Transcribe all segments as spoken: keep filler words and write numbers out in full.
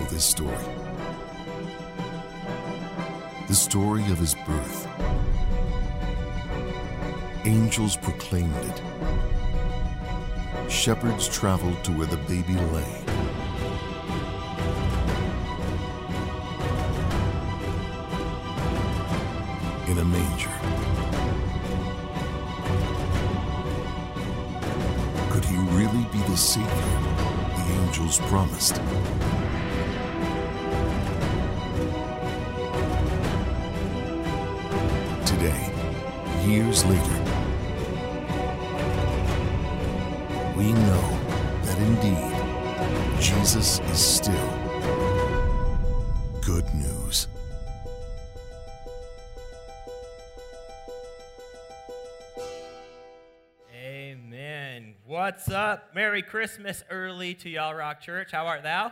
this story. The story of his birth. Angels proclaimed it. Shepherds traveled to where the baby lay. In a manger. Could he really be the Savior the angels promised? Today, years later, we know that indeed, Jesus is still good news. Amen. What's up? Merry Christmas early to Y'all Rock Church. How art thou?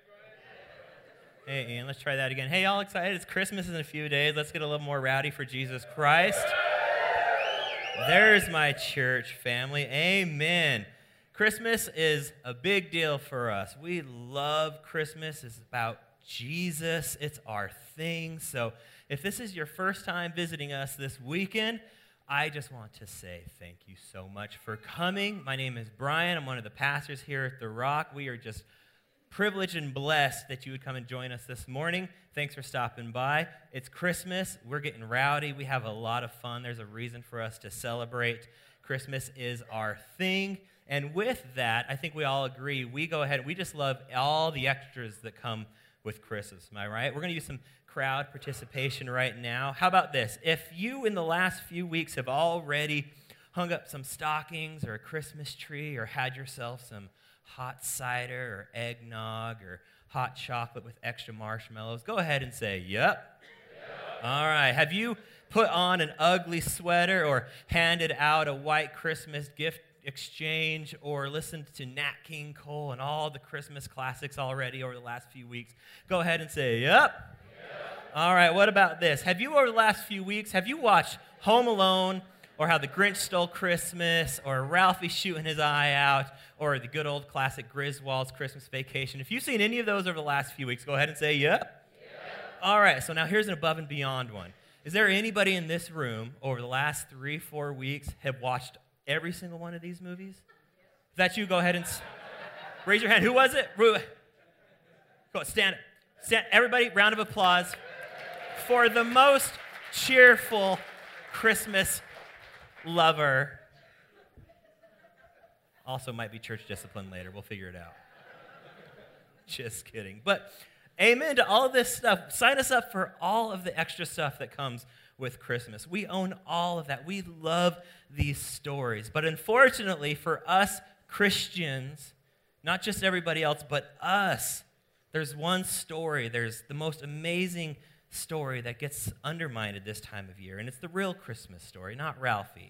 Hey, Ian, let's try that again. Hey, y'all excited? It's Christmas in a few days. Let's get a little more rowdy for Jesus Christ. There's my church family. Amen. Christmas is a big deal for us. We love Christmas. It's about Jesus. It's our thing. So if this is your first time visiting us this weekend, I just want to say thank you so much for coming. My name is Brian. I'm one of the pastors here at The Rock. We are just privileged and blessed that you would come and join us this morning. Thanks for stopping by. It's Christmas. We're getting rowdy. We have a lot of fun. There's a reason for us to celebrate. Christmas is our thing. And with that, I think we all agree, we go ahead, we just love all the extras that come with Christmas. Am I right? We're going to use some crowd participation right now. How about this? If you in the last few weeks have already hung up some stockings or a Christmas tree or had yourself some hot cider or eggnog or hot chocolate with extra marshmallows, go ahead and say, yep. Yep. All right. Have you put on an ugly sweater or handed out a white Christmas gift exchange or listened to Nat King Cole and all the Christmas classics already over the last few weeks? Go ahead and say, yep. Yep. All right. What about this? Have you over the last few weeks, have you watched Home Alone or How the Grinch Stole Christmas or Ralphie Shooting His Eye Out or the good old classic Griswold's Christmas Vacation? If you've seen any of those over the last few weeks, go ahead and say, yep. Yep. All right. So now here's an above and beyond one. Is there anybody in this room over the last three, four weeks have watched every single one of these movies? If that's you, go ahead and s- raise your hand. Who was it? Go on, stand up. Stand, everybody, round of applause for the most cheerful Christmas lover. Also might be church discipline later. We'll figure it out. Just kidding. But amen to all of this stuff. Sign us up for all of the extra stuff that comes with Christmas. We own all of that. We love these stories. But unfortunately for us Christians, not just everybody else, but us, there's one story, there's the most amazing story that gets undermined at this time of year, and it's the real Christmas story, not Ralphie.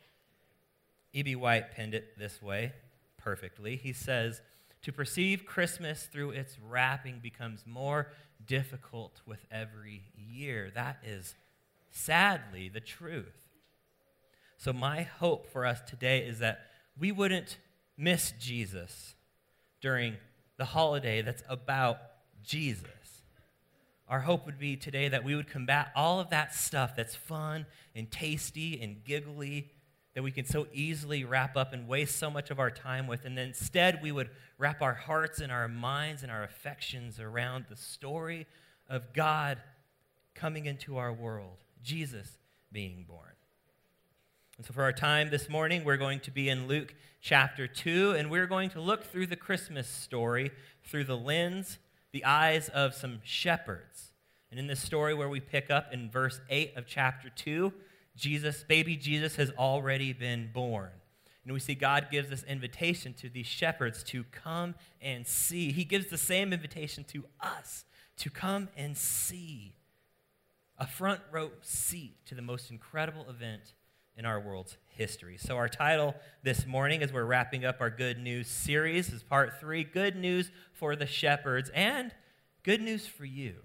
E B. White penned it this way perfectly. He says, "To perceive Christmas through its wrapping becomes more difficult with every year." That is sadly the truth. So my hope for us today is that we wouldn't miss Jesus during the holiday that's about Jesus. Our hope would be today that we would combat all of that stuff that's fun and tasty and giggly that we can so easily wrap up and waste so much of our time with, and then instead we would wrap our hearts and our minds and our affections around the story of God coming into our world, Jesus being born. And so for our time this morning, we're going to be in Luke chapter two, and we're going to look through the Christmas story through the lens, the eyes of some shepherds. And in this story where we pick up in verse eight of chapter two, Jesus, baby Jesus has already been born. And we see God gives this invitation to these shepherds to come and see. He gives the same invitation to us to come and see. A front row seat to the most incredible event in our world's history. So our title this morning, as we're wrapping up our Good News series, is part three, Good News for the Shepherds, and good news for you.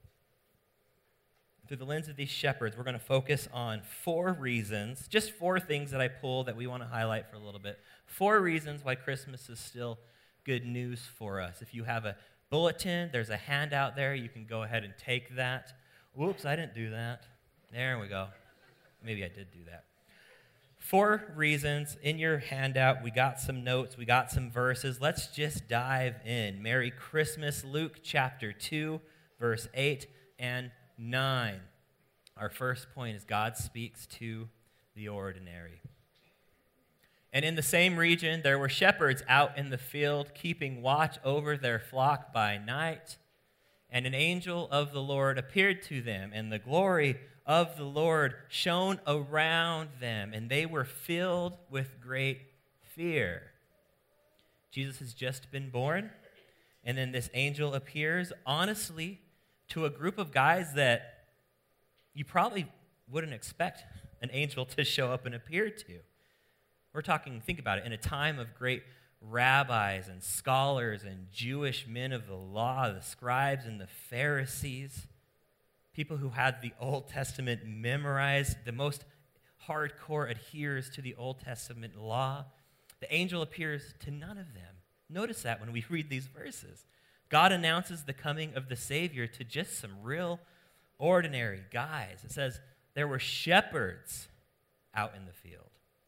Through the lens of these shepherds, we're going to focus on four reasons, just four things that I pull that we want to highlight for a little bit. Four reasons why Christmas is still good news for us. If you have a bulletin, there's a handout there. You can go ahead and take that. Whoops, I didn't do that. There we go. Maybe I did do that. Four reasons in your handout. We got some notes. We got some verses. Let's just dive in. Merry Christmas, Luke chapter two, verse eight and nine. Our first point is God speaks to the ordinary. And in the same region, there were shepherds out in the field, keeping watch over their flock by night. And an angel of the Lord appeared to them, and the glory of the Lord shone around them, and they were filled with great fear. Jesus has just been born, and then this angel appears, honestly, to a group of guys that you probably wouldn't expect an angel to show up and appear to. We're talking, think about it, in a time of great rabbis and scholars and Jewish men of the law, the scribes and the Pharisees, people who had the Old Testament memorized, the most hardcore adherers to the Old Testament law. The angel appears to none of them. Notice that when we read these verses. God announces the coming of the Savior to just some real ordinary guys. It says there were shepherds out in the field.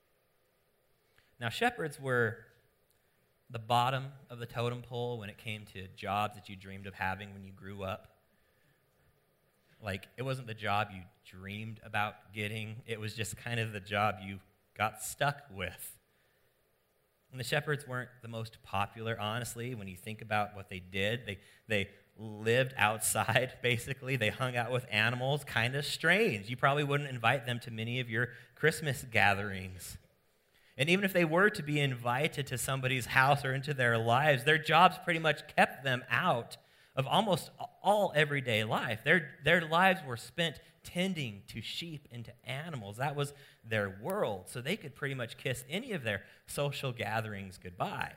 Now, shepherds were the bottom of the totem pole when it came to jobs that you dreamed of having when you grew up. Like, it wasn't the job you dreamed about getting. It was just kind of the job you got stuck with. And the shepherds weren't the most popular, honestly, when you think about what they did. They, they lived outside, basically. They hung out with animals, kind of strange. You probably wouldn't invite them to many of your Christmas gatherings. And even if they were to be invited to somebody's house or into their lives, their jobs pretty much kept them out of almost all everyday life. Their, their lives were spent tending to sheep and to animals. That was their world. So they could pretty much kiss any of their social gatherings goodbye.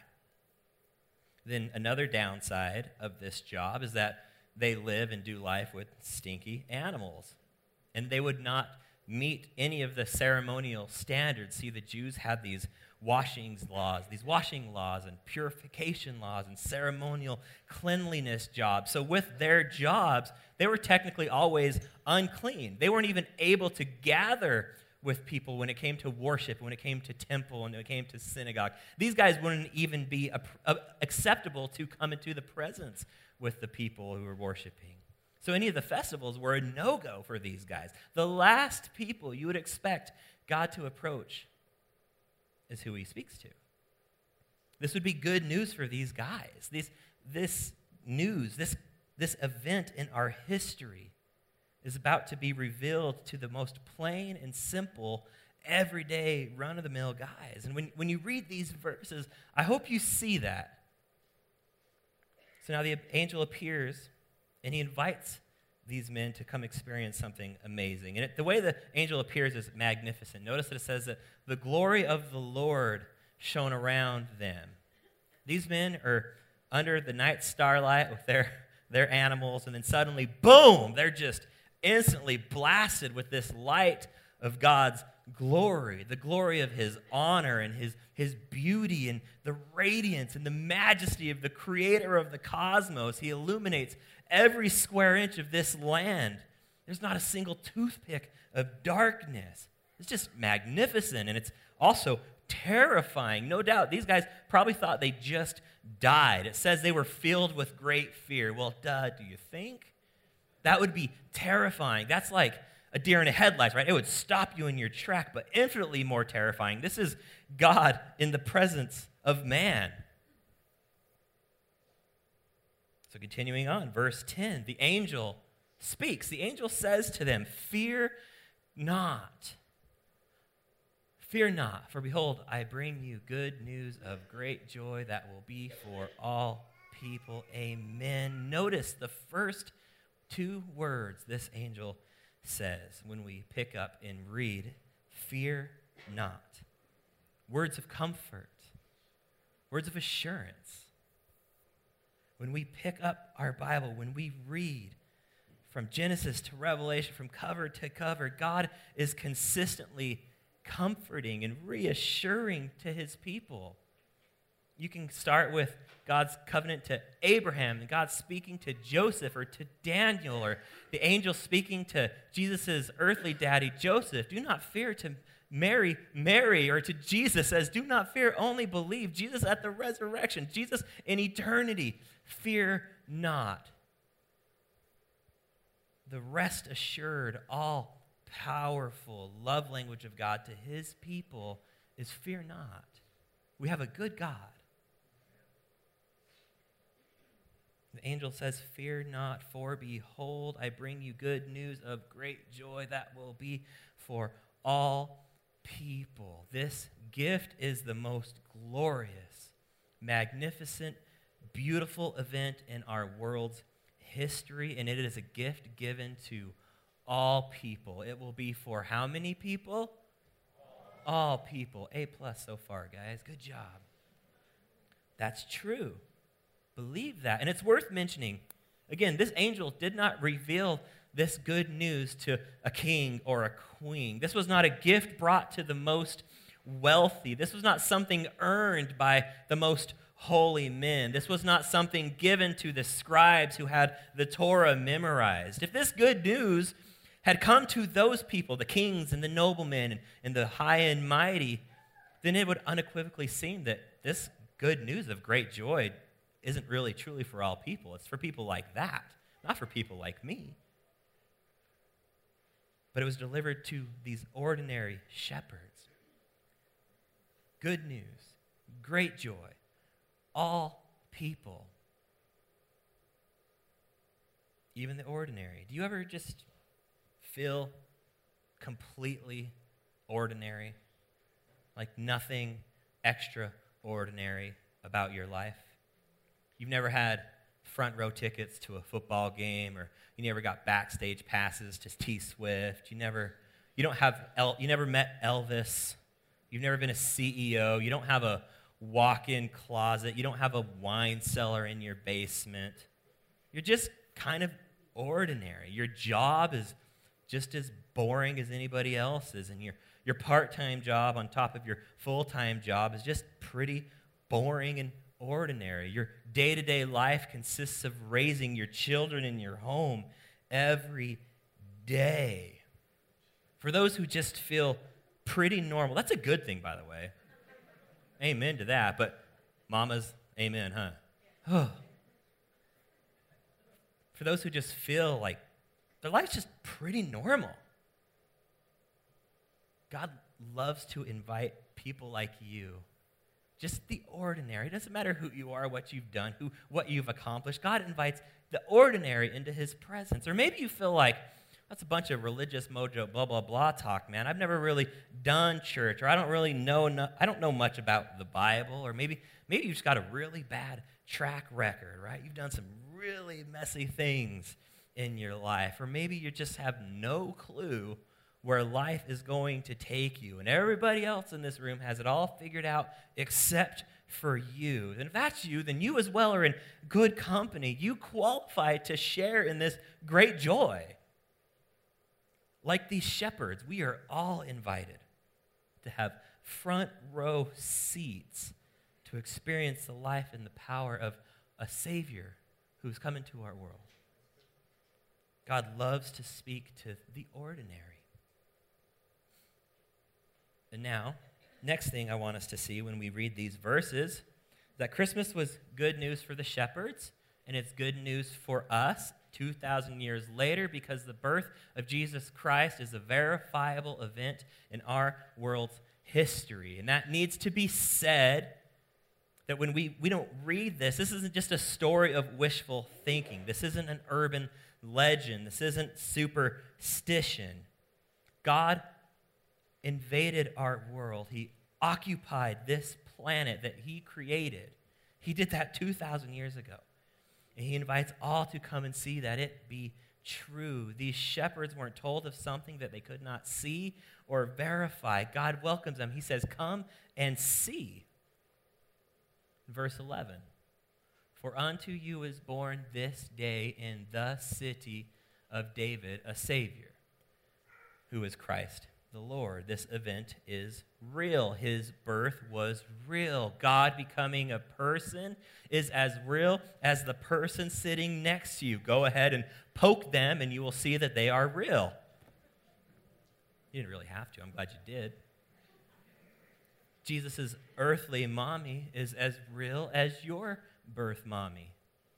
Then another downside of this job is that they live and do life with stinky animals. And they would not meet any of the ceremonial standards. See, the Jews had these washing laws, these washing laws and purification laws and ceremonial cleanliness jobs. So with their jobs, they were technically always unclean. They weren't even able to gather with people when it came to worship, when it came to temple, and when it came to synagogue. These guys wouldn't even be a, a, acceptable to come into the presence with the people who were worshiping. So any of the festivals were a no-go for these guys. The last people you would expect God to approach is who he speaks to. This would be good news for these guys. This, this news, this, this event in our history is about to be revealed to the most plain and simple, everyday, run-of-the-mill guys. And when, when you read these verses, I hope you see that. So now the angel appears, and he invites these men to come experience something amazing. And it, the way the angel appears is magnificent. Notice that it says that the glory of the Lord shone around them. These men are under the night starlight with their, their animals, and then suddenly, boom, they're just instantly blasted with this light of God's glory, the glory of his honor and his, his beauty and the radiance and the majesty of the creator of the cosmos. He illuminates every square inch of this land. There's not a single toothpick of darkness. It's just magnificent, and it's also terrifying. No doubt, these guys probably thought they just died. It says they were filled with great fear. Well, duh, do you think? That would be terrifying. That's like a deer in the headlights, right? It would stop you in your track, but infinitely more terrifying. This is God in the presence of man. So continuing on, verse ten, the angel speaks. The angel says to them, "Fear not. Fear not, for behold, I bring you good news of great joy that will be for all people." Amen. Notice the first two words this angel says when we pick up and read, "Fear not." Words of comfort, words of assurance. When we pick up our Bible, when we read from Genesis to Revelation, from cover to cover, God is consistently comforting and reassuring to his people. You can start with God's covenant to Abraham, and God speaking to Joseph or to Daniel, or the angel speaking to Jesus' earthly daddy, Joseph. Do not fear, to Mary, Mary, or to Jesus says, do not fear, only believe. Jesus at the resurrection, Jesus in eternity, fear not. The rest assured, all powerful love language of God to his people is fear not. We have a good God. The angel says, fear not, for behold, I bring you good news of great joy that will be for all people. This gift is the most glorious, magnificent, beautiful event in our world's history, and it is a gift given to all people. It will be for how many people? All, all people. A plus so far, guys. Good job. That's true. Believe that. And it's worth mentioning, again, this angel did not reveal this good news to a king or a queen. This was not a gift brought to the most wealthy. This was not something earned by the most holy men. This was not something given to the scribes who had the Torah memorized. If this good news had come to those people, the kings and the noblemen and, and the high and mighty, then it would unequivocally seem that this good news of great joy isn't really truly for all people. It's for people like that, not for people like me. But it was delivered to these ordinary shepherds. Good news, great joy, all people, even the ordinary. Do you ever just feel completely ordinary, like nothing extraordinary about your life? You've never had front row tickets to a football game, or you never got backstage passes to T Swift. You never, you don't have, El, you never met Elvis. You've never been a C E O. You don't have a walk-in closet. You don't have a wine cellar in your basement. You're just kind of ordinary. Your job is just as boring as anybody else's, and your your part-time job on top of your full-time job is just pretty boring and ordinary. Your day-to-day life consists of raising your children in your home every day. For those who just feel pretty normal, that's a good thing, by the way. Amen to that, but mamas, amen, huh? Oh. For those who just feel like their life's just pretty normal, God loves to invite people like you, just the ordinary. It doesn't matter who you are, what you've done, who, what you've accomplished. God invites the ordinary into his presence. Or maybe you feel like, that's a bunch of religious mojo, blah, blah, blah talk, man. I've never really done church, or I don't really know, no, I don't know much about the Bible. Or maybe, maybe you've just got a really bad track record, right? You've done some really messy things in your life. Or maybe you just have no clue where life is going to take you, and everybody else in this room has it all figured out except for you. And if that's you, then you as well are in good company. You qualify to share in this great joy. Like these shepherds, we are all invited to have front row seats to experience the life and the power of a Savior who's come into our world. God loves to speak to the ordinary. And now, next thing I want us to see when we read these verses is that Christmas was good news for the shepherds, and it's good news for us two thousand years later, because the birth of Jesus Christ is a verifiable event in our world's history. And that needs to be said, that when we, we don't read this, this isn't just a story of wishful thinking. This isn't an urban legend. This isn't superstition. God invaded our world. He occupied this planet that he created. He did that two thousand years ago. And he invites all to come and see that it be true. These shepherds weren't told of something that they could not see or verify. God welcomes them. He says, come and see. Verse eleven, for unto you is born this day in the city of David a Savior, who is Christ the Lord. This event is real. His birth was real. God becoming a person is as real as the person sitting next to you. Go ahead and poke them, and you will see that they are real. You didn't really have to. I'm glad you did. Jesus' earthly mommy is as real as your birth mommy.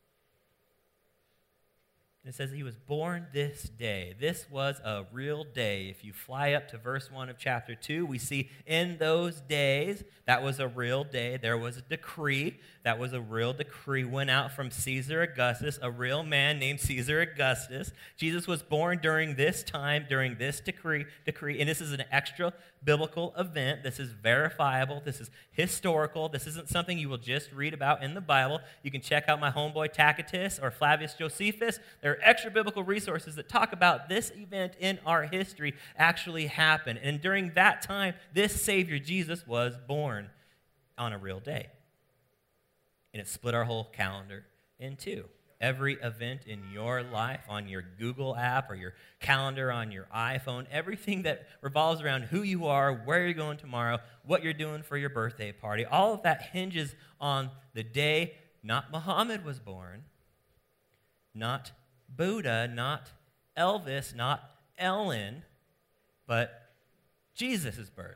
It says he was born this day. This was a real day. If you fly up to verse one of chapter two, we see in those days, that was a real day. There was a decree. That was a real decree. Went out from Caesar Augustus, a real man named Caesar Augustus. Jesus was born during this time, during this decree, decree, and this is an extra biblical event. This is verifiable. This is historical. This isn't something you will just read about in the Bible. You can check out my homeboy Tacitus or Flavius Josephus. There are extra biblical resources that talk about this event in our history actually happened. And during that time, this Savior, Jesus, was born on a real day. And it split our whole calendar in two. Every event in your life, on your Google app or your calendar on your iPhone, everything that revolves around who you are, where you're going tomorrow, what you're doing for your birthday party, all of that hinges on the day not Muhammad was born, not Buddha, not Elvis, not Ellen, but Jesus' birth.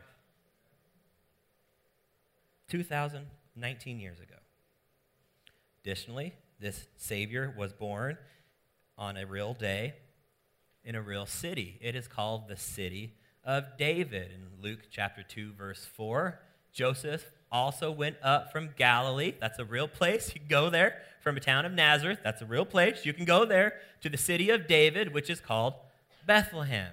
two thousand nineteen years ago. Additionally, this Savior was born on a real day in a real city. It is called the city of David. In Luke chapter two, verse four, Joseph also went up from Galilee. That's a real place. You can go there. From a town of Nazareth. That's a real place. You can go there to the city of David, which is called Bethlehem.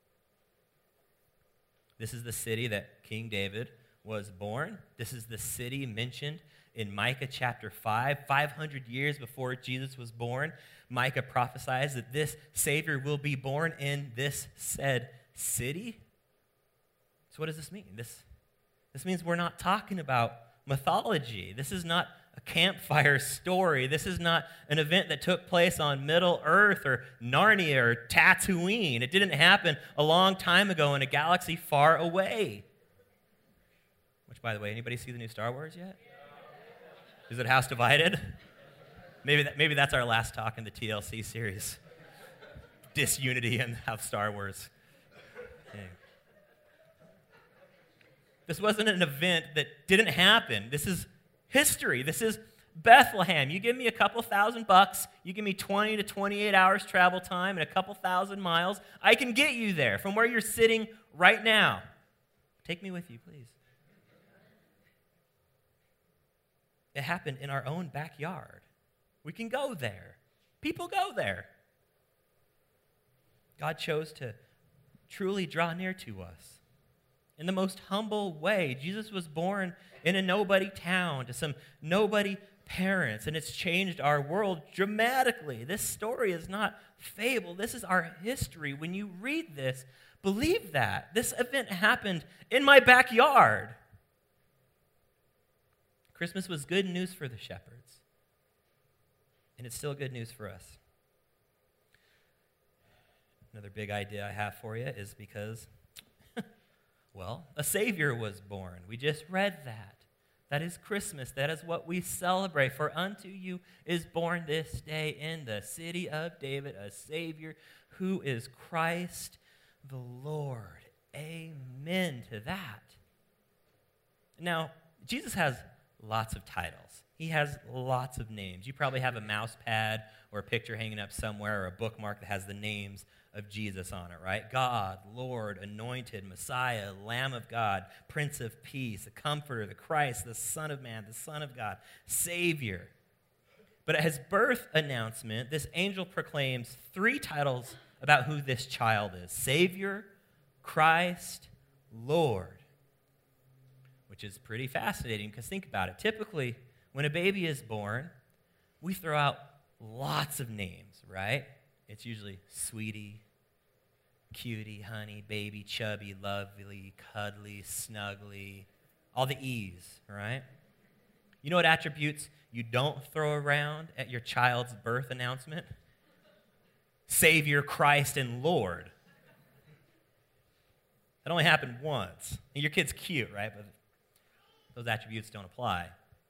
This is the city that King David was born. This is the city mentioned in Micah chapter five, five hundred years before Jesus was born. Micah prophesies that this Savior will be born in this said city. So what does this mean? This, this means we're not talking about mythology. This is not a campfire story. This is not an event that took place on Middle Earth or Narnia or Tatooine. It didn't happen a long time ago in a galaxy far away. Which, by the way, anybody see the new Star Wars yet? Is it House Divided? Maybe that, maybe that's our last talk in the T L C series. Disunity and how Star Wars. Yeah. This wasn't an event that didn't happen. This is history. This is Bethlehem. You give me a couple thousand bucks, you give me twenty to twenty-eight hours travel time and a couple thousand miles, I can get you there from where you're sitting right now. Take me with you, please. It happened in our own backyard. We can go there. People go there. God chose to truly draw near to us in the most humble way. Jesus was born in a nobody town to some nobody parents, and it's changed our world dramatically. This story is not fable. This is our history. When you read this, believe that. This event happened in my backyard. Christmas was good news for the shepherds, and it's still good news for us. Another big idea I have for you is because, well, a Savior was born. We just read that. That is Christmas. That is what we celebrate. For unto you is born this day in the city of David a Savior who is Christ the Lord. Amen to that. Now, Jesus has lots of titles. He has lots of names. You probably have a mouse pad or a picture hanging up somewhere or a bookmark that has the names of Jesus on it, right? God, Lord, Anointed, Messiah, Lamb of God, Prince of Peace, the Comforter, the Christ, the Son of Man, the Son of God, Savior. But at his birth announcement, this angel proclaims three titles about who this child is: Savior, Christ, Lord. Which is pretty fascinating because think about it. Typically, when a baby is born, we throw out lots of names, right? It's usually sweetie, cutie, honey, baby, chubby, lovely, cuddly, snuggly, all the E's, right? You know what attributes you don't throw around at your child's birth announcement? Savior, Christ, and Lord. That only happened once. And your kid's cute, right? But those attributes don't apply.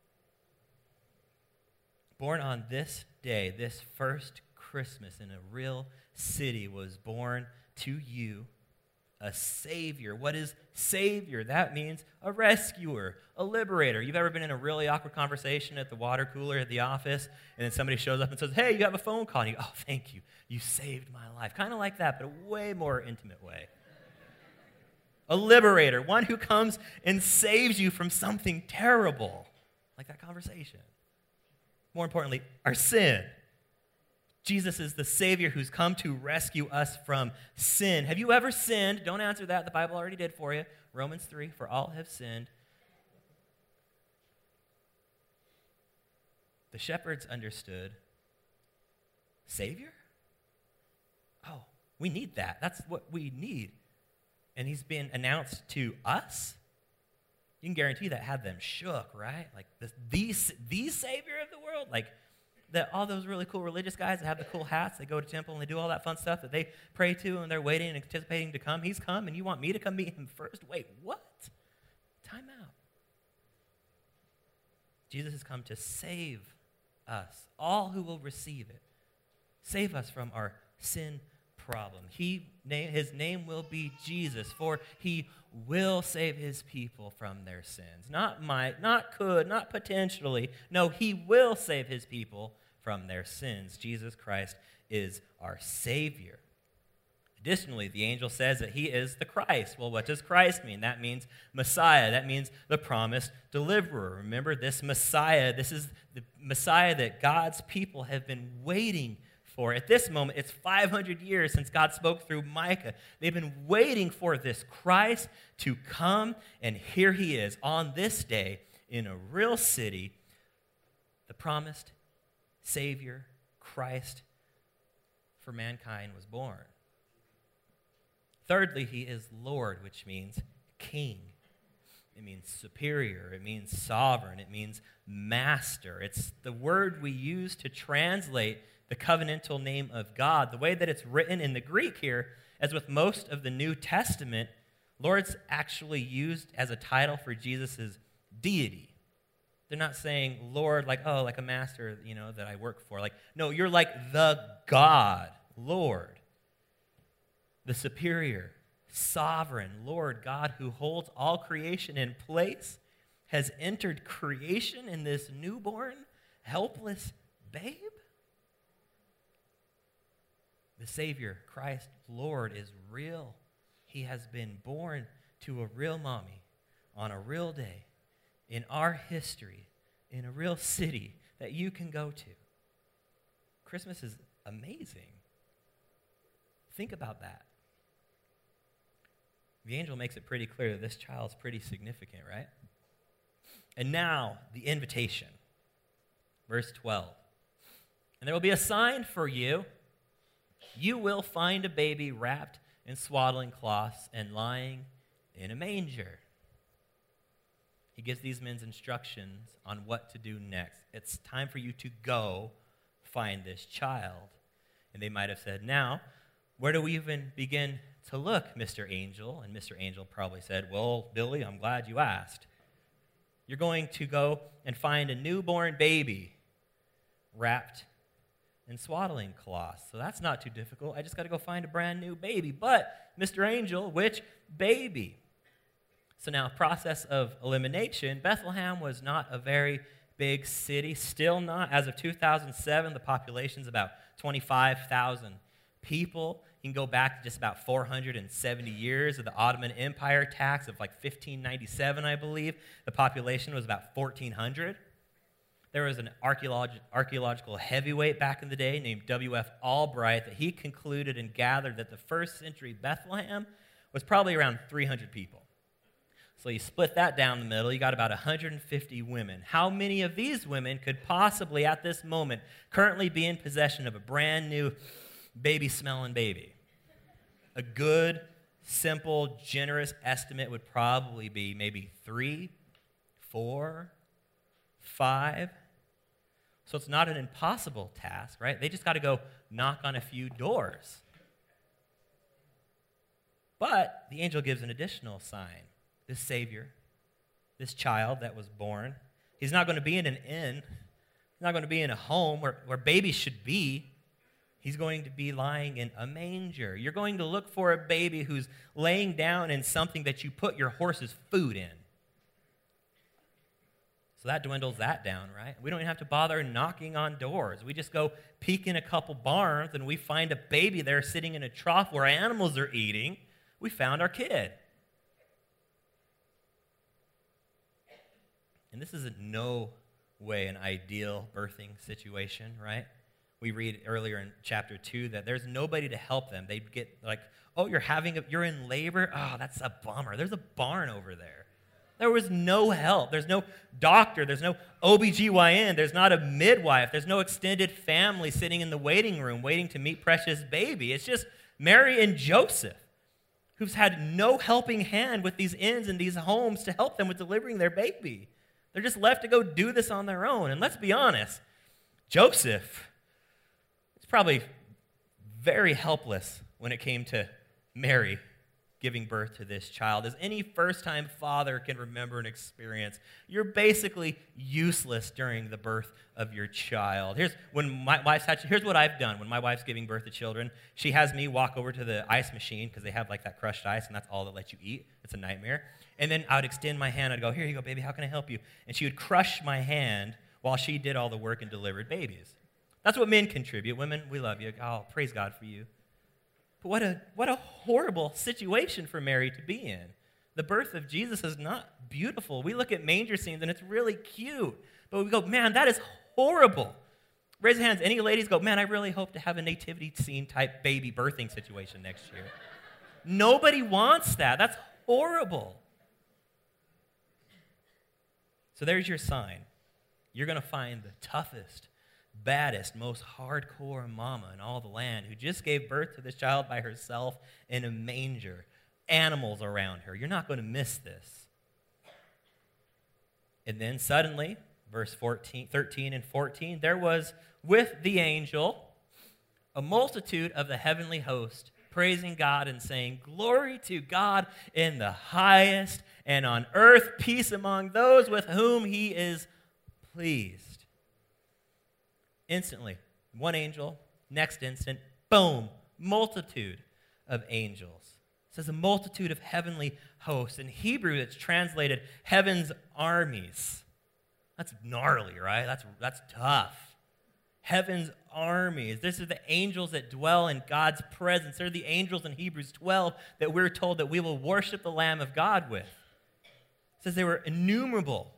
Born on this day, this first Christmas in a real city, was born to you a Savior. What is Savior? That means a rescuer, a liberator. You've ever been in a really awkward conversation at the water cooler at the office, and then somebody shows up and says, hey, you have a phone call. And you go, oh, thank you. You saved my life. Kind of like that, but a way more intimate way. A liberator, one who comes and saves you from something terrible, like that conversation. More importantly, our sin. Jesus is the Savior who's come to rescue us from sin. Have you ever sinned? Don't answer that. The Bible already did for you. Romans three, for all have sinned. The shepherds understood, Savior? Oh, we need that. That's what we need. And he's been announced to us. You can guarantee that had them shook, right? Like the, the, the Savior of the world. Like that all those really cool religious guys that have the cool hats, they go to temple and they do all that fun stuff that they pray to and they're waiting and anticipating to come. He's come and you want me to come meet him first? Wait, what? Time out. Jesus has come to save us, all who will receive it. Save us from our sin problem. He, his name will be Jesus, for he will save his people from their sins. Not might, not could, not potentially. No, he will save his people from their sins. Jesus Christ is our Savior. Additionally, the angel says that he is the Christ. Well, what does Christ mean? That means Messiah. That means the promised deliverer. Remember, this Messiah, this is the Messiah that God's people have been waiting for. At this moment, it's five hundred years since God spoke through Micah. They've been waiting for this Christ to come, and here he is on this day in a real city, the promised Savior, Christ for mankind was born. Thirdly, he is Lord, which means king. It means superior. It means sovereign. It means master. It's the word we use to translate the covenantal name of God. The way that it's written in the Greek here, as with most of the New Testament, Lord's actually used as a title for Jesus' deity. They're not saying Lord like, oh, like a master, you know, that I work for. Like, no, you're like the God, Lord. The superior, sovereign Lord God who holds all creation in place has entered creation in this newborn, helpless babe. The Savior, Christ, Lord, is real. He has been born to a real mommy on a real day in our history, in a real city that you can go to. Christmas is amazing. Think about that. The angel makes it pretty clear that this child's pretty significant, right? And now, the invitation. Verse twelve. And there will be a sign for you. You will find a baby wrapped in swaddling cloths and lying in a manger. He gives these men instructions on what to do next. It's time for you to go find this child. And they might have said, now, where do we even begin to look, Mister Angel? And Mister Angel probably said, well, Billy, I'm glad you asked. You're going to go and find a newborn baby wrapped in swaddling cloths. So that's not too difficult. I just got to go find a brand new baby. But, Mister Angel, which baby? So now, process of elimination. Bethlehem was not a very big city. Still not. As of two thousand seven, the population's about twenty-five thousand people. You can go back to just about four hundred seventy years of the Ottoman Empire tax of like fifteen ninety-seven, I believe. The population was about fourteen hundred. There was an archaeolog- archaeological heavyweight back in the day named W F Albright that he concluded and gathered that the first century Bethlehem was probably around three hundred people. So you split that down the middle, you got about one hundred fifty women. How many of these women could possibly, at this moment, currently be in possession of a brand new baby-smelling baby? A good, simple, generous estimate would probably be maybe three, four, five. So it's not an impossible task, right? They just got to go knock on a few doors. But the angel gives an additional sign. This Savior, this child that was born, he's not going to be in an inn. He's not going to be in a home where, where babies should be. He's going to be lying in a manger. You're going to look for a baby who's laying down in something that you put your horse's food in. So that dwindles that down, right? We don't even have to bother knocking on doors. We just go peek in a couple barns and we find a baby there sitting in a trough where animals are eating. We found our kid. And this is in no way an ideal birthing situation, right? We read earlier in chapter two that there's nobody to help them. They get like, oh, you're having a, you're in labor? Oh, that's a bummer. There's a barn over there. There was no help. There's no doctor. There's no O B G Y N. There's not a midwife. There's no extended family sitting in the waiting room waiting to meet precious baby. It's just Mary and Joseph, who's had no helping hand with these inns and these homes to help them with delivering their baby. They're just left to go do this on their own. And let's be honest, Joseph is probably very helpless when it came to Mary giving birth to this child. As any first-time father can remember and experience, you're basically useless during the birth of your child. Here's when my wife's had, here's what I've done when my wife's giving birth to children. She has me walk over to the ice machine because they have like that crushed ice, and that's all that lets you eat. It's a nightmare. And then I would extend my hand. I'd go, here you go, baby. How can I help you? And she would crush my hand while she did all the work and delivered babies. That's what men contribute. Women, we love you. Oh, praise God for you. But what a what a horrible situation for Mary to be in. The birth of Jesus is not beautiful. We look at manger scenes and it's really cute. But we go, man, that is horrible. Raise your hands. Any ladies go, man, I really hope to have a nativity scene type baby birthing situation next year. Nobody wants that. That's horrible. So there's your sign. You're going to find the toughest, baddest, most hardcore mama in all the land who just gave birth to this child by herself in a manger, animals around her. You're not going to miss this. And then suddenly, verse fourteen, thirteen and fourteen, there was with the angel a multitude of the heavenly host praising God and saying, glory to God in the highest, and on earth peace among those with whom he is pleased. Instantly, one angel, next instant, boom, multitude of angels. It says a multitude of heavenly hosts. In Hebrew, it's translated heaven's armies. That's gnarly, right? That's, that's tough. Heaven's armies. These are the angels that dwell in God's presence. They're the angels in Hebrews twelve that we're told that we will worship the Lamb of God with. It says they were innumerable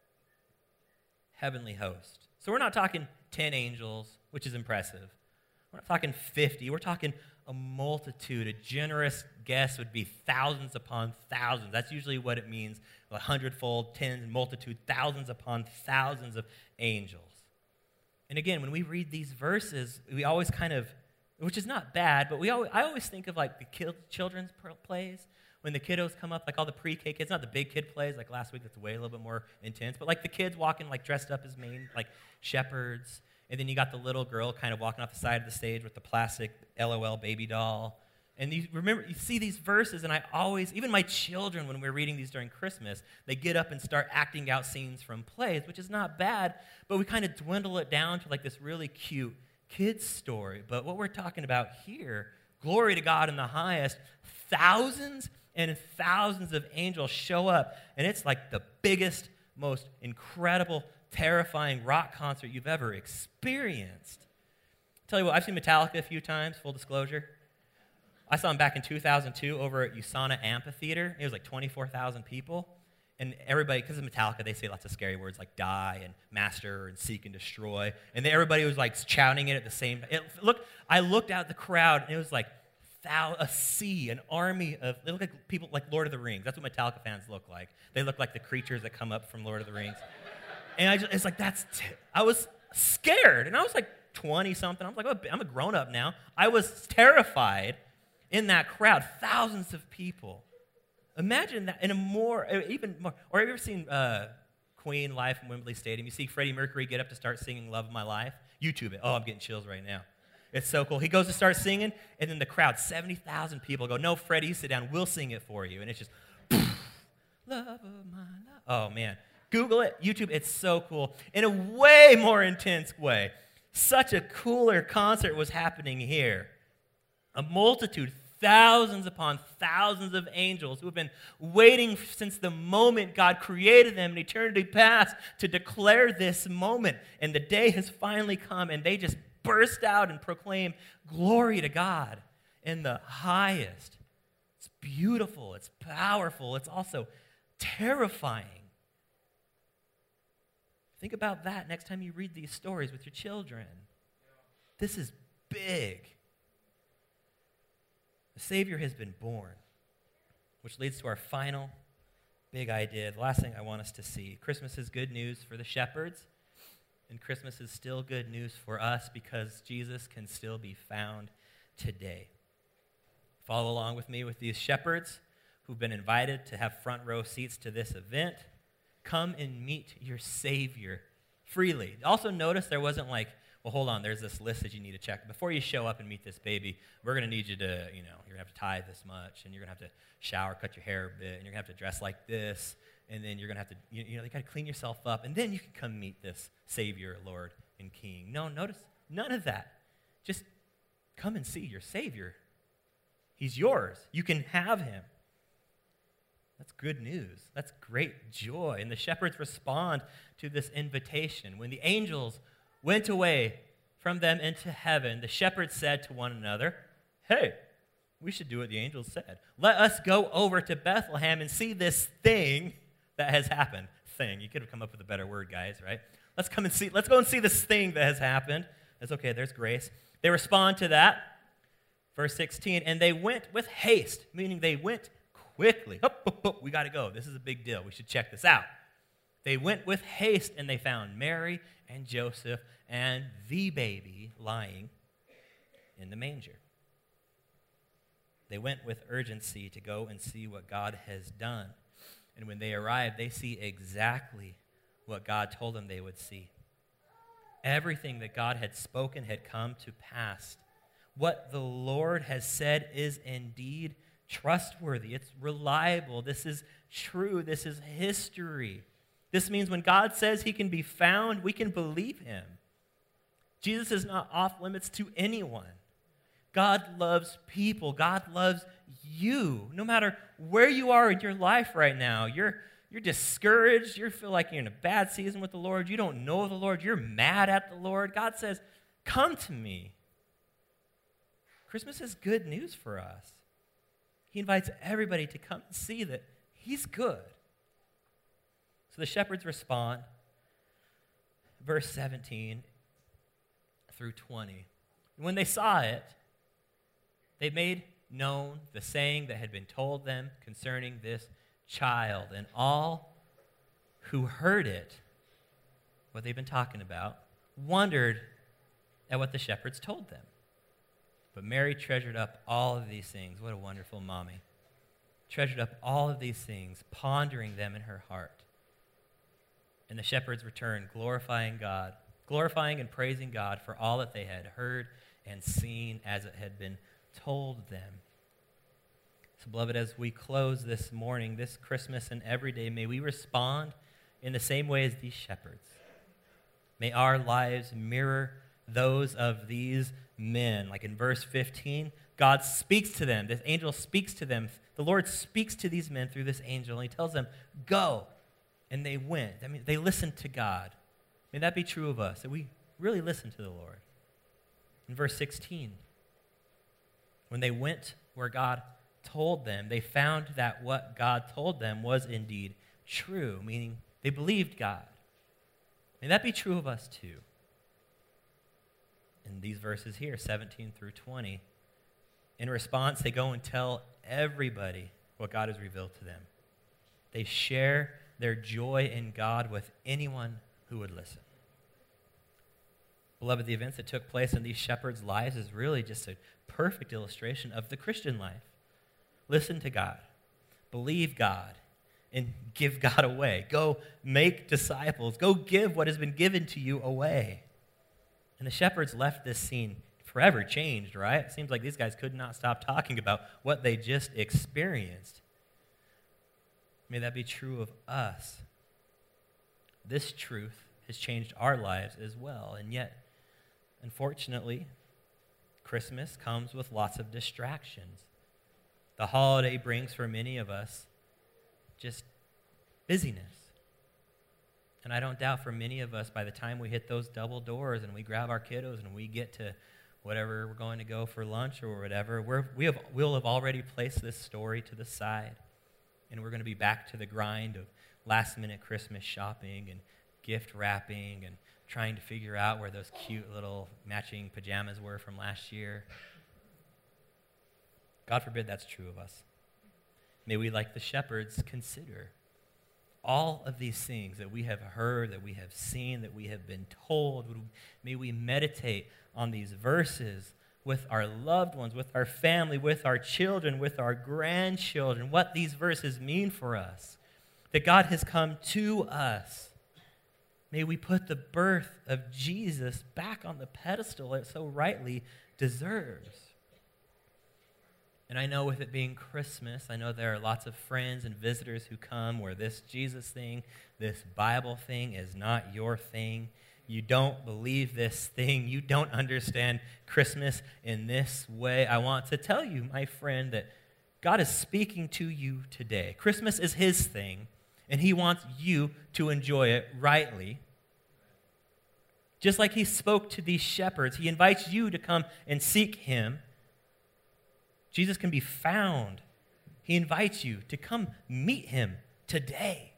heavenly hosts. So we're not talking ten angels, which is impressive. We're not talking fifty. We're talking a multitude. A generous guess would be thousands upon thousands. That's usually what it means. A hundredfold, ten, multitude, thousands upon thousands of angels. And again, when we read these verses, we always kind of, which is not bad, but we always, I always think of like the children's plays. When the kiddos come up, like all the pre-K kids, not the big kid plays, like last week that's way a little bit more intense, but like the kids walking like dressed up as main, like shepherds, and then you got the little girl kind of walking off the side of the stage with the plastic L O L baby doll. And you remember, you see these verses, and I always, even my children, when we're reading these during Christmas, they get up and start acting out scenes from plays, which is not bad, but we kind of dwindle it down to like this really cute kid's story. But what we're talking about here, glory to God in the highest, thousands and thousands of angels show up, and it's like the biggest, most incredible, terrifying rock concert you've ever experienced. I'll tell you what, I've seen Metallica a few times, full disclosure. I saw them back in two thousand two over at USANA Amphitheater. It was like twenty-four thousand people, and everybody, because of Metallica, they say lots of scary words like die and master and seek and destroy, and then everybody was like shouting it at the same time. Look, I looked out at the crowd, and it was like a sea, an army of, they look like people like Lord of the Rings. That's what Metallica fans look like. They look like the creatures that come up from Lord of the Rings. And I just, it's like, that's, t- I was scared. And I was like twenty-something. I was like, oh, I'm a grown-up now. I was terrified in that crowd, thousands of people. Imagine that in a more, even more, or have you ever seen uh, Queen live from Wembley Stadium? You see Freddie Mercury get up to start singing Love of My Life. YouTube it. Oh, I'm getting chills right now. It's so cool. He goes to start singing, and then the crowd, seventy thousand people go, no, Freddie, you sit down. We'll sing it for you. And it's just, love of my life. Oh, man. Google it, YouTube. It's so cool. In a way more intense way. Such a cooler concert was happening here. A multitude, thousands upon thousands of angels who have been waiting since the moment God created them in eternity past to declare this moment. And the day has finally come, and they just burst out and proclaim glory to God in the highest. It's beautiful. It's powerful. It's also terrifying. Think about that next time you read these stories with your children. This is big. The Savior has been born, which leads to our final big idea. The last thing I want us to see. Christmas is good news for the shepherds, and Christmas is still good news for us because Jesus can still be found today. Follow along with me with these shepherds who've been invited to have front row seats to this event. Come and meet your Savior freely. Also notice there wasn't like, well, hold on, there's this list that you need to check. Before you show up and meet this baby, we're going to need you to, you know, you're going to have to tithe this much, and you're going to have to shower, cut your hair a bit, and you're going to have to dress like this, and then you're going to have to, you, you know, you got to clean yourself up, and then you can come meet this Savior, Lord, and King. No, notice none of that. Just come and see your Savior. He's yours. You can have him. That's good news. That's great joy. And the shepherds respond to this invitation. When the angels went away from them into heaven, the shepherds said to one another, hey, we should do what the angels said. Let us go over to Bethlehem and see this thing that has happened. Thing. You could have come up with a better word, guys, right? Let's come and see, let's go and see this thing that has happened. That's okay, there's grace. They respond to that. Verse sixteen, and they went with haste, meaning they went quickly. Up, up, up, we got to go. This is a big deal. We should check this out. They went with haste, and they found Mary and Joseph and the baby lying in the manger. They went with urgency to go and see what God has done. And when they arrived, they see exactly what God told them they would see. Everything that God had spoken had come to pass. What the Lord has said is indeed trustworthy. It's reliable. This is true. This is history. This means when God says he can be found, we can believe him. Jesus is not off limits to anyone. God loves people. God loves you. No matter where you are in your life right now, you're, you're discouraged. You feel like you're in a bad season with the Lord. You don't know the Lord. You're mad at the Lord. God says, come to me. Christmas is good news for us. He invites everybody to come and see that he's good. So the shepherds respond. Verse seventeen through twenty. When they saw it, they made known the saying that had been told them concerning this child. And all who heard it, what they've been talking about, wondered at what the shepherds told them. But Mary treasured up all of these things. What a wonderful mommy. Treasured up all of these things, pondering them in her heart. And the shepherds returned, glorifying God, glorifying and praising God for all that they had heard and seen as it had been told them. So, beloved, as we close this morning, this Christmas and every day, may we respond in the same way as these shepherds. May our lives mirror those of these men. Like in verse fifteen, God speaks to them. This angel speaks to them. The Lord speaks to these men through this angel, and he tells them, go. And they went. I mean, they listened to God. May that be true of us, that we really listen to the Lord. In verse sixteen, when they went where God told them, they found that what God told them was indeed true, meaning they believed God. May that be true of us too. In these verses here, seventeen through twenty, in response, they go and tell everybody what God has revealed to them. They share their joy in God with anyone who would listen. Beloved, the events that took place in these shepherds' lives is really just a perfect illustration of the Christian life. Listen to God, believe God, and give God away. Go make disciples. Go give what has been given to you away. And the shepherds left this scene forever changed, right? It seems like these guys could not stop talking about what they just experienced. May that be true of us. This truth has changed our lives as well. And yet, unfortunately, Christmas comes with lots of distractions. The holiday brings for many of us just busyness. And I don't doubt for many of us, by the time we hit those double doors and we grab our kiddos and we get to whatever we're going to go for lunch or whatever, we're, we have, we'll have already placed this story to the side. And we're going to be back to the grind of last-minute Christmas shopping and gift wrapping and trying to figure out where those cute little matching pajamas were from last year. God forbid that's true of us. May we, like the shepherds, consider all of these things that we have heard, that we have seen, that we have been told. May we meditate on these verses with our loved ones, with our family, with our children, with our grandchildren, what these verses mean for us, that God has come to us. May we put the birth of Jesus back on the pedestal it so rightly deserves. And I know with it being Christmas, I know there are lots of friends and visitors who come where this Jesus thing, this Bible thing is not your thing. You don't believe this thing. You don't understand Christmas in this way. I want to tell you, my friend, that God is speaking to you today. Christmas is his thing, and he wants you to enjoy it rightly. Just like he spoke to these shepherds, he invites you to come and seek him. Jesus can be found. He invites you to come meet him today.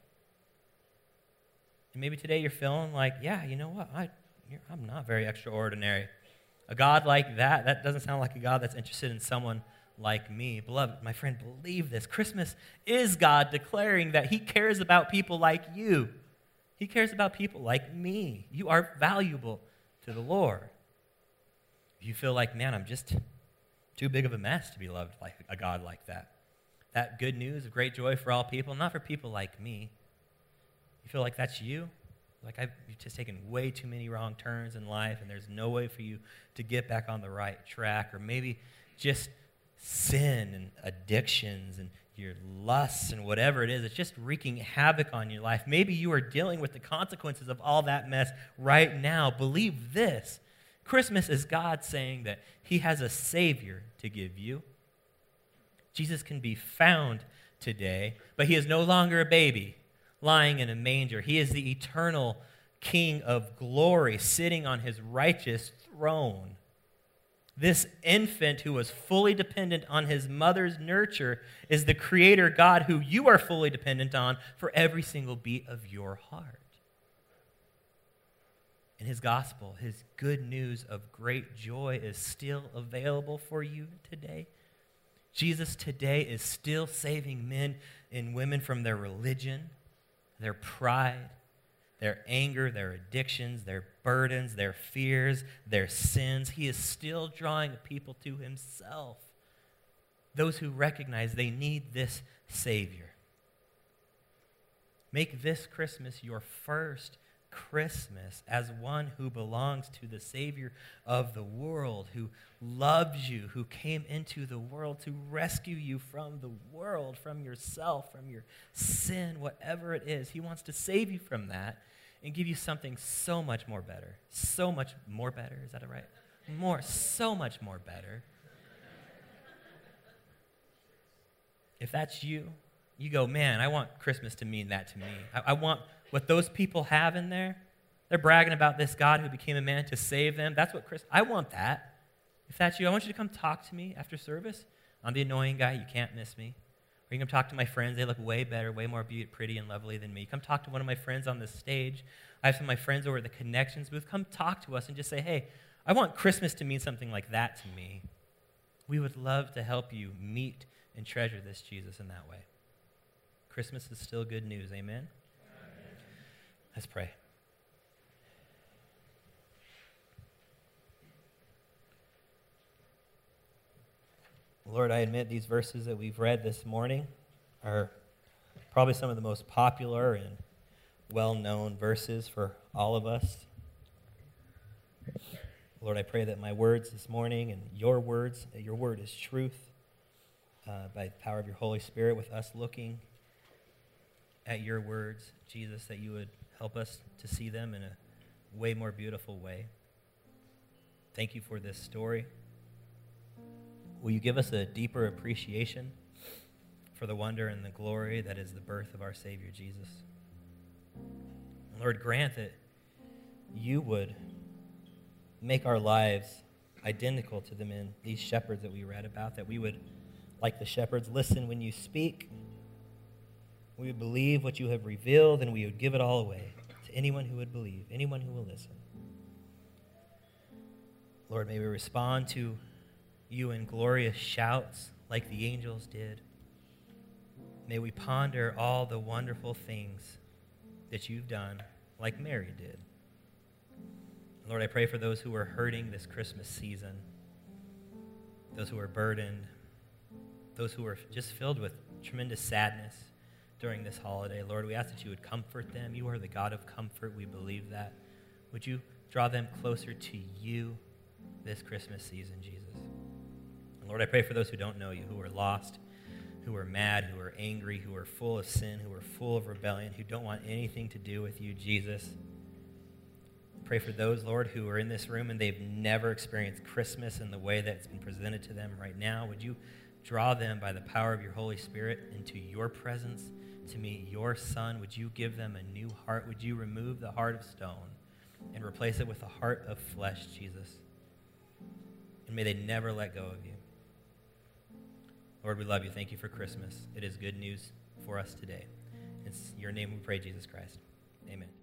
And maybe today you're feeling like, yeah, you know what? I, I'm not very extraordinary. A God like that, that doesn't sound like a God that's interested in someone like me. Beloved, my friend, believe this. Christmas is God declaring that he cares about people like you. He cares about people like me. You are valuable to the Lord. If you feel like, man, I'm just too big of a mess to be loved like a God like that. That good news of great joy for all people, not for people like me. You feel like that's you? Like I've just taken way too many wrong turns in life and there's no way for you to get back on the right track. Or maybe just sin and addictions and your lusts and whatever it is, it's just wreaking havoc on your life. Maybe you are dealing with the consequences of all that mess right now. Believe this. Christmas is God saying that he has a Savior to give you. Jesus can be found today, but he is no longer a baby lying in a manger. He is the eternal King of glory sitting on his righteous throne. This infant who was fully dependent on his mother's nurture is the Creator God who you are fully dependent on for every single beat of your heart. And his gospel, his good news of great joy is still available for you today. Jesus today is still saving men and women from their religion, their pride, their anger, their addictions, their burdens, their fears, their sins. He is still drawing people to himself, those who recognize they need this Savior. Make this Christmas your first Christmas as one who belongs to the Savior of the world, who loves you, who came into the world to rescue you from the world, from yourself, from your sin, whatever it is. He wants to save you from that and give you something so much more better. So much more better, is that right? More, so much more better. If that's you, you go, man, I want Christmas to mean that to me. I, I want what those people have in there. They're bragging about this God who became a man to save them. That's what Chris, I want that. If that's you, I want you to come talk to me after service. I'm the annoying guy. You can't miss me. Or you can come talk to my friends. They look way better, way more beautiful, pretty and lovely than me. Come talk to one of my friends on the stage. I have some of my friends over at the Connections booth. Come talk to us and just say, hey, I want Christmas to mean something like that to me. We would love to help you meet and treasure this Jesus in that way. Christmas is still good news. Amen? Amen. Let's pray. Lord, I admit these verses that we've read this morning are probably some of the most popular and well-known verses for all of us. Lord, I pray that my words this morning and your words, that your word is truth uh, by the power of your Holy Spirit, with us looking at your words, Jesus, that you would help us to see them in a way more beautiful way. Thank you for this story. Will you give us a deeper appreciation for the wonder and the glory that is the birth of our Savior, Jesus? Lord, grant that you would make our lives identical to the men, these shepherds that we read about, that we would, like the shepherds, listen when you speak. We would believe what you have revealed, and we would give it all away to anyone who would believe, anyone who will listen. Lord, may we respond to you in glorious shouts like the angels did. May we ponder all the wonderful things that you've done like Mary did. Lord, I pray for those who are hurting this Christmas season, those who are burdened, those who are just filled with tremendous sadness during this holiday. Lord, we ask that you would comfort them. You are the God of comfort. We believe that. Would you draw them closer to you this Christmas season, Jesus? And Lord, I pray for those who don't know you, who are lost, who are mad, who are angry, who are full of sin, who are full of rebellion, who don't want anything to do with you, Jesus. Pray for those, Lord, who are in this room and they've never experienced Christmas in the way that it's been presented to them right now. Would you draw them by the power of your Holy Spirit into your presence to meet your Son? Would you give them a new heart? Would you remove the heart of stone and replace it with a heart of flesh, Jesus? And may they never let go of you. Lord, we love you. Thank you for Christmas. It is good news for us today. It's your name we pray, Jesus Christ. Amen.